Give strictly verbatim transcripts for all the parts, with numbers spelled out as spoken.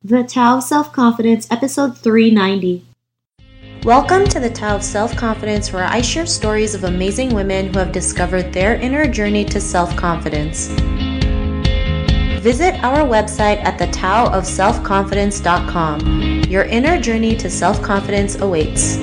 The Tao of Self-Confidence, episode three ninety. Welcome to the Tao of Self-Confidence, where I share stories of amazing women who have discovered their inner journey to self-confidence. Visit our website at the tao of self confidence dot com. Your inner journey to self-confidence awaits.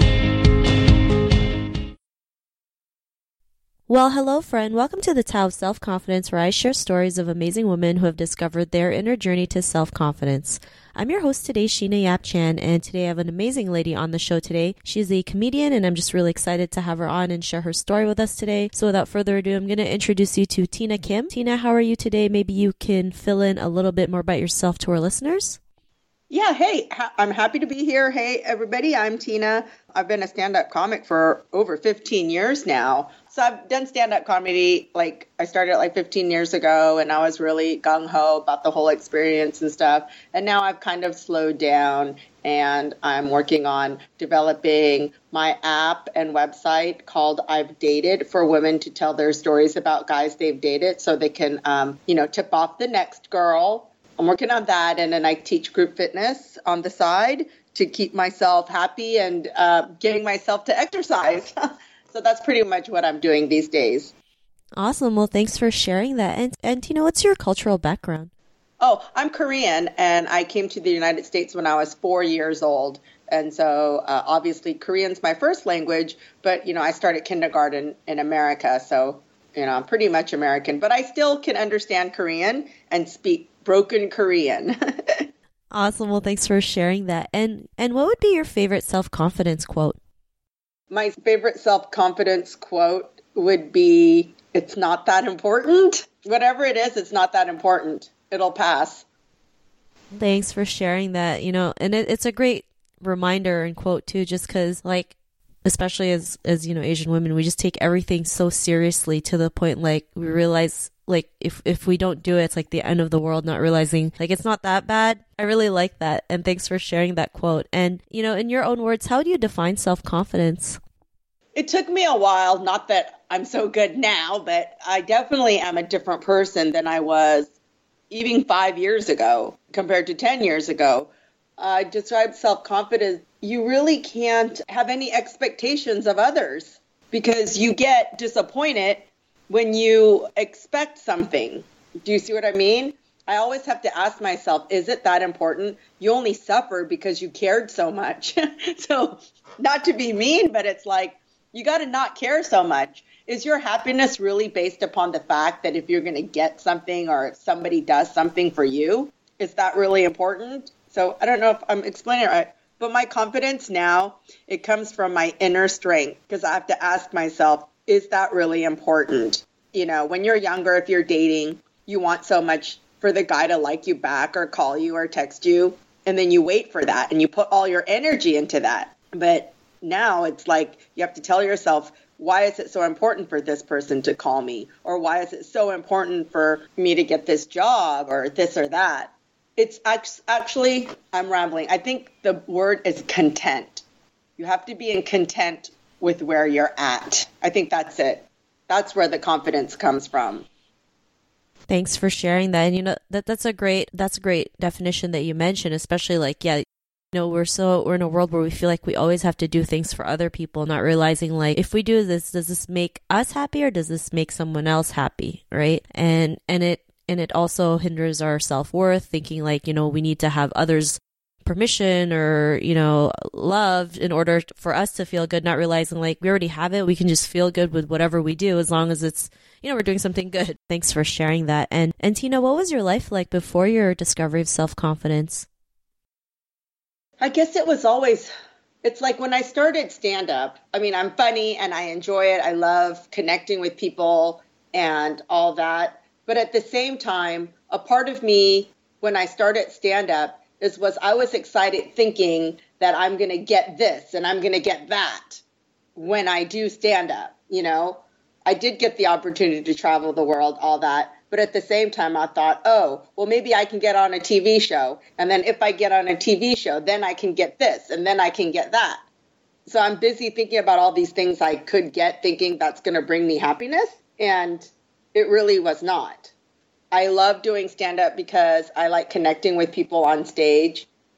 Well, hello friend. Welcome to the Tao of Self-Confidence, where I share stories of amazing women who have discovered their inner journey to self-confidence. I'm your host today, Sheena Yap Chan, and today I have an amazing lady on the show today. She's a comedian, and I'm just really excited to have her on and share her story with us today. So without further ado, I'm going to introduce you to Tina Kim. Tina, how are you today? Maybe you can fill in a little bit more about yourself to our listeners. Yeah, hey, ha- I'm happy to be here. Hey, everybody, I'm Tina. I've been a stand-up comic for over fifteen years now. So I've done stand-up comedy, like I started like fifteen years ago, and I was really gung-ho about the whole experience and stuff. And now I've kind of slowed down, and I'm working on developing my app and website called I've Dated, for women to tell their stories about guys they've dated so they can, um, you know, tip off the next girl. I'm working on that, and then I teach group fitness on the side to keep myself happy and uh, getting myself to exercise. So that's pretty much what I'm doing these days. Awesome. Well, thanks for sharing that. And, and Tina, what's your cultural background? Oh, I'm Korean, and I came to the United States when I was four years old. And so uh, obviously Korean's my first language, but, you know, I started kindergarten in America. So, you know, I'm pretty much American, but I still can understand Korean and speak broken Korean. Awesome. Well, thanks for sharing that. And and what would be your favorite self-confidence quote? My favorite self-confidence quote would be, it's not that important. Whatever it is, it's not that important. It'll pass. Thanks for sharing that, you know, and it, it's a great reminder and quote too, just because, like, especially as, as, you know, Asian women, we just take everything so seriously to the point, like, we realize, like, if, if we don't do it, it's like the end of the world, not realizing, like, it's not that bad. I really like that. And thanks for sharing that quote. And, you know, in your own words, how do you define self-confidence? It took me a while, not that I'm so good now, but I definitely am a different person than I was even five years ago compared to ten years ago. I describe self-confidence. You really can't have any expectations of others because you get disappointed when you expect something. Do you see what I mean? I always have to ask myself, is it that important? You only suffer because you cared so much. So not to be mean, but it's like, you got to not care so much. Is your happiness really based upon the fact that if you're going to get something or if somebody does something for you? Is that really important? So I don't know if I'm explaining it right, but my confidence now, it comes from my inner strength because I have to ask myself, is that really important? You know, when you're younger, if you're dating, you want so much for the guy to like you back or call you or text you. And then you wait for that and you put all your energy into that. But now it's like you have to tell yourself, why is it so important for this person to call me? Or why is it so important for me to get this job or this or that? It's actually, I'm rambling. I think the word is content. You have to be in content with where you're at. I think that's it. That's where the confidence comes from. Thanks for sharing that. And you know, that that's a great that's a great definition that you mentioned, especially like, yeah, you know, we're so we're in a world where we feel like we always have to do things for other people, not realizing like, if we do this, does this make us happy or does this make someone else happy? Right. And and it and it also hinders our self-worth, thinking like, you know, we need to have others' permission or, you know, love in order for us to feel good, not realizing like we already have it. We can just feel good with whatever we do as long as it's, you know, we're doing something good. Thanks for sharing that. And and Tina, what was your life like before your discovery of self-confidence? I guess it was always, it's like when I started stand-up, I mean, I'm funny and I enjoy it. I love connecting with people and all that. But at the same time, a part of me when I started stand-up is was I was excited thinking that I'm going to get this and I'm going to get that when I do stand-up, you know. I did get the opportunity to travel the world, all that. But at the same time, I thought, oh, well, maybe I can get on a T V show. And then if I get on a T V show, then I can get this and then I can get that. So I'm busy thinking about all these things I could get, thinking that's going to bring me happiness. And it really was not. I love doing stand-up because I like connecting with people on stage.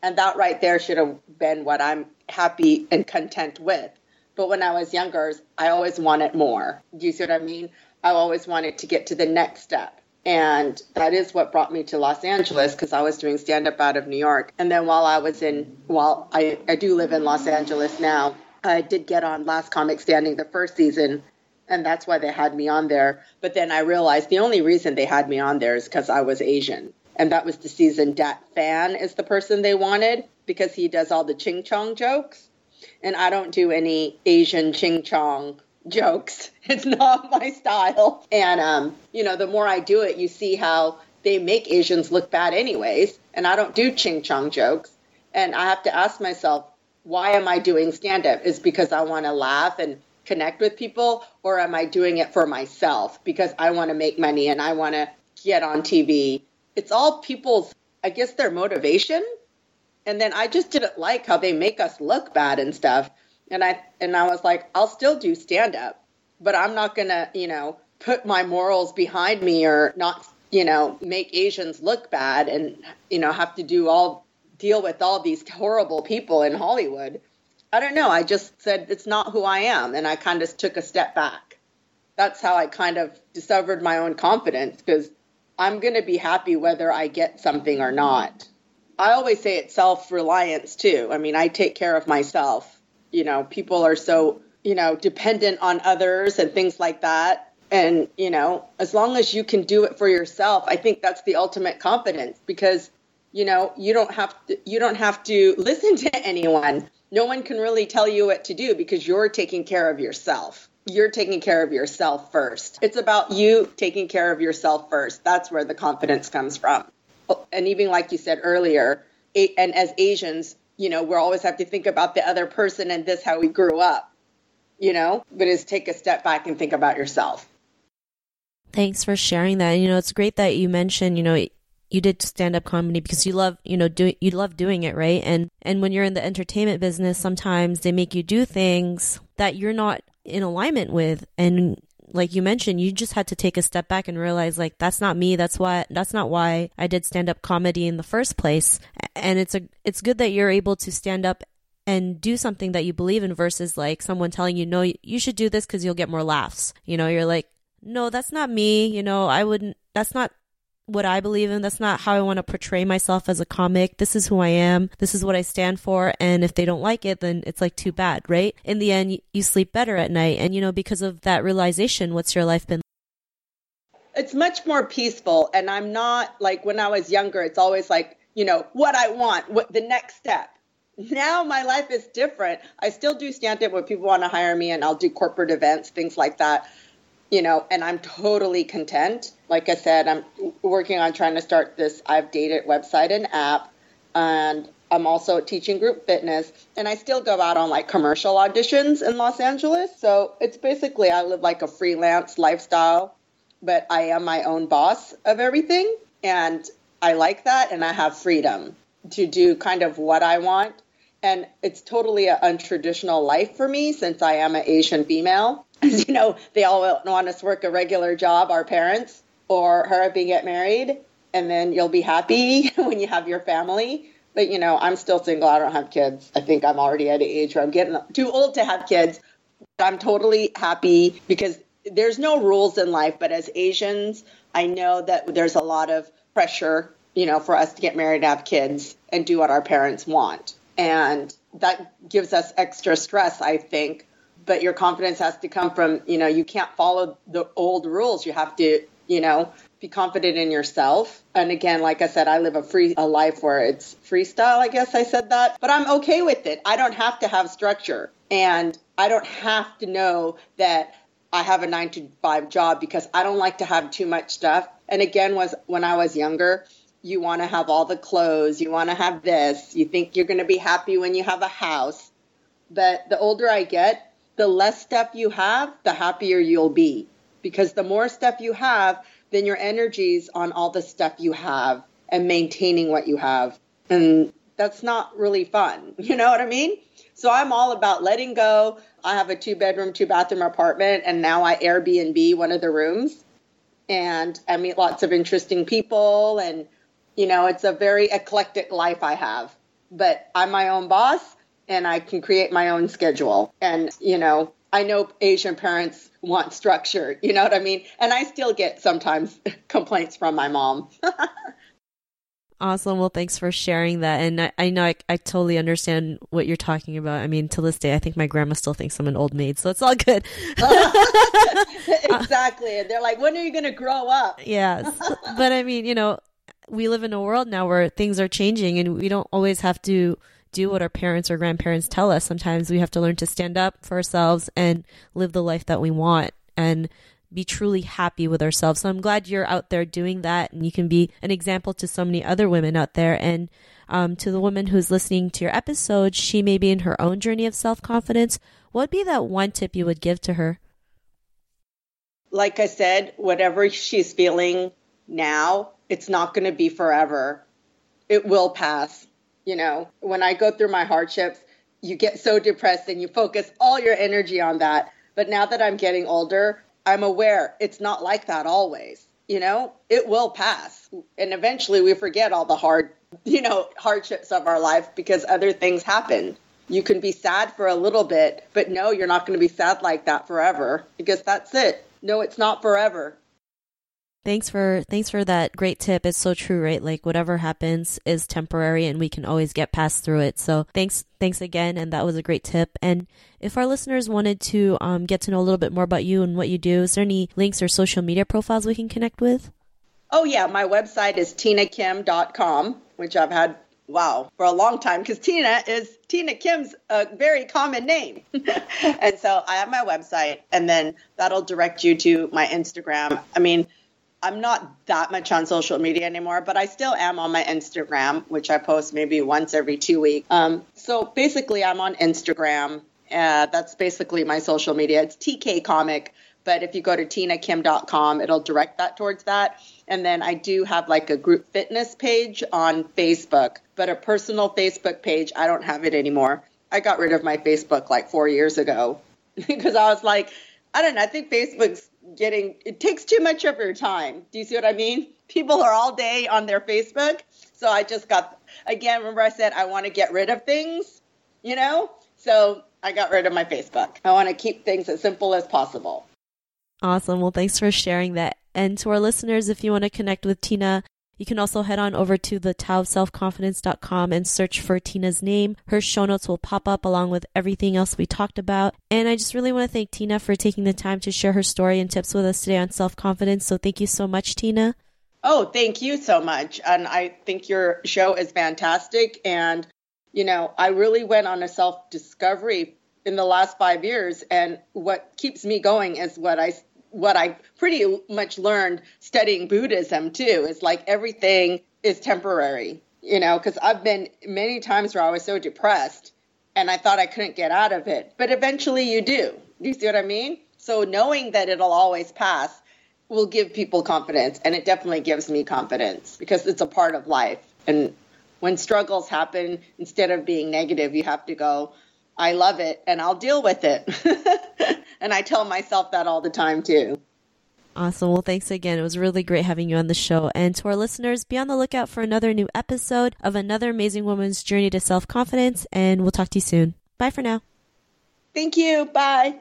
And that right there should have been what I'm happy and content with. But when I was younger, I always wanted more. Do you see what I mean? I always wanted to get to the next step. And that is what brought me to Los Angeles, because I was doing stand-up out of New York. And then while I was in, while I, I do live in Los Angeles now, I did get on Last Comic Standing the first season, and that's why they had me on there. But then I realized the only reason they had me on there is because I was Asian. And that was the season Dat Fan is the person they wanted, because he does all the ching chong jokes. And I don't do any Asian ching chong jokes. It's not my style. And, um, you know, the more I do it, you see how they make Asians look bad anyways. And I don't do ching chong jokes. And I have to ask myself, why am I doing stand-up? Is because I want to laugh and connect with people, or am I doing it for myself because I want to make money and I want to get on T V? It's all people's, I guess, their motivation. And then I just didn't like how they make us look bad and stuff. And I and I was like, I'll still do stand-up, but I'm not going to, you know, put my morals behind me or not, you know, make Asians look bad and, you know, have to do all, deal with all these horrible people in Hollywood. I don't know. I just said, it's not who I am. And I kind of took a step back. That's how I kind of discovered my own confidence, because I'm going to be happy whether I get something or not. I always say it's self-reliance too. I mean, I take care of myself. You know, people are so, you know, dependent on others and things like that. And, you know, as long as you can do it for yourself, I think that's the ultimate confidence, because, you know, you don't have to, you don't have to listen to anyone. No one can really tell you what to do because you're taking care of yourself. You're taking care of yourself first. It's about you taking care of yourself first. That's where the confidence comes from. And even like you said earlier, and as Asians, you know, we always have to think about the other person and this, how we grew up, you know, but is take a step back and think about yourself. Thanks for sharing that. You know, it's great that you mentioned, you know, you did stand-up comedy because you love, you know, do you love doing it, right? And and when you're in the entertainment business, sometimes they make you do things that you're not in alignment with. And like you mentioned, you just had to take a step back and realize, like, that's not me. That's why, that's not why I did stand-up comedy in the first place. And it's a, it's good that you're able to stand up and do something that you believe in versus like someone telling you, no, you should do this because you'll get more laughs. You know, you're like, no, that's not me. You know, I wouldn't, that's not what I believe in. That's not how I want to portray myself as a comic. This is who I am. This is what I stand for. And if they don't like it, then it's like too bad, right? In the end, you sleep better at night. And, you know, because of that realization, what's your life been? It's much more peaceful. And I'm not like when I was younger, it's always like, you know, what I want, what the next step. Now my life is different. I still do stand-up when people want to hire me, and I'll do corporate events, things like that. You know, and I'm totally content. Like I said, I'm working on trying to start this I've Dated website and app. And I'm also teaching group fitness. And I still go out on like commercial auditions in Los Angeles. So it's basically I live like a freelance lifestyle, but I am my own boss of everything. And I like that. And I have freedom to do kind of what I want. And it's totally an untraditional life for me since I am an Asian female. As you know, they all want us to work a regular job, our parents, or hurry up and get married, and then you'll be happy when you have your family. But, you know, I'm still single. I don't have kids. I think I'm already at an age where I'm getting too old to have kids. I'm totally happy because there's no rules in life. But as Asians, I know that there's a lot of pressure, you know, for us to get married, have kids, and do what our parents want. And that gives us extra stress, I think. But your confidence has to come from, you know, you can't follow the old rules. You have to, you know, be confident in yourself. And again, like I said, I live a free a life where it's freestyle. I guess I said that, but I'm okay with it. I don't have to have structure, and I don't have to know that I have a nine to five job because I don't like to have too much stuff. And again, was when I was younger, you want to have all the clothes. You want to have this. You think you're going to be happy when you have a house. But the older I get, the less stuff you have, the happier you'll be. Because the more stuff you have, then your energy's on all the stuff you have and maintaining what you have. And that's not really fun. You know what I mean? So I'm all about letting go. I have a two bedroom, two bathroom apartment, and now I Airbnb one of the rooms. And I meet lots of interesting people. And, you know, it's a very eclectic life I have. but I'm my own boss and I can create my own schedule. And, you know, I know Asian parents want structure, you know what I mean? And I still get sometimes complaints from my mom. Awesome. Well, thanks for sharing that. And I, I know I, I totally understand what you're talking about. I mean, to this day, I think my grandma still thinks I'm an old maid, so it's all good. Exactly. And they're like, when are you going to grow up? Yes. But I mean, you know, we live in a world now where things are changing and we don't always have to do what our parents or grandparents tell us. Sometimes we have to learn to stand up for ourselves and live the life that we want and be truly happy with ourselves. So I'm glad you're out there doing that and you can be an example to so many other women out there. And um, to the woman who's listening to your episode, she may be in her own journey of self-confidence. What would be that one tip you would give to her? Like I said, whatever she's feeling now, it's not going to be forever. It will pass. You know, when I go through my hardships, you get so depressed and you focus all your energy on that. But now that I'm getting older, I'm aware it's not like that always. You know, it will pass. And eventually we forget all the hard, you know, hardships of our life because other things happen. You can be sad for a little bit, but no, you're not going to be sad like that forever because that's it. No, it's not forever. Thanks for thanks for that great tip. It's so true, right? Like whatever happens is temporary and we can always get past through it. So thanks thanks again. And that was a great tip. And if our listeners wanted to um, get to know a little bit more about you and what you do, is there any links or social media profiles we can connect with? Oh, yeah. My website is tina kim dot com, which I've had, wow, for a long time because Tina is Tina Kim's a very common name. And so I have my website and then that'll direct you to my Instagram. I mean, I'm not that much on social media anymore, but I still am on my Instagram, which I post maybe once every two weeks. Um, so basically, I'm on Instagram. Uh, that's basically my social media. It's T K Comic, but if you go to tina kim dot com, it'll direct that towards that. And then I do have like a group fitness page on Facebook, but a personal Facebook page, I don't have it anymore. I got rid of my Facebook like four years ago because I was like, I don't know, I think Facebook's getting, it takes too much of your time. Do you see what I mean? People are all day on their Facebook. So I just got, again, remember I said I want to get rid of things, you know? So I got rid of my Facebook. I want to keep things as simple as possible. Awesome. Well, thanks for sharing that. And to our listeners, if you want to connect with Tina, you can also head on over to the tao of self confidence dot com and search for Tina's name. Her show notes will pop up along with everything else we talked about. And I just really want to thank Tina for taking the time to share her story and tips with us today on self-confidence. So thank you so much, Tina. Oh, thank you so much. And I think your show is fantastic. And, you know, I really went on a self-discovery in the last five years. And what keeps me going is what I what I pretty much learned studying Buddhism too, is like everything is temporary, you know, because I've been many times where I was so depressed and I thought I couldn't get out of it. But eventually you do. Do you see what I mean? So knowing that it'll always pass will give people confidence. And it definitely gives me confidence because it's a part of life. And when struggles happen, instead of being negative, you have to go, I love it and I'll deal with it. And I tell myself that all the time too. Awesome. Well, thanks again. It was really great having you on the show. And to our listeners, be on the lookout for another new episode of another amazing woman's journey to self-confidence. And we'll talk to you soon. Bye for now. Thank you. Bye.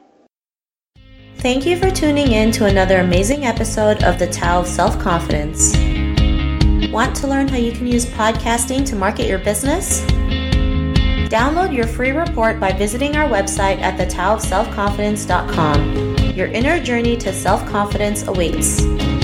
Thank you for tuning in to another amazing episode of the Tao of Self-Confidence. Want to learn how you can use podcasting to market your business? Download your free report by visiting our website at the tao of self confidence dot com. Your inner journey to self-confidence awaits.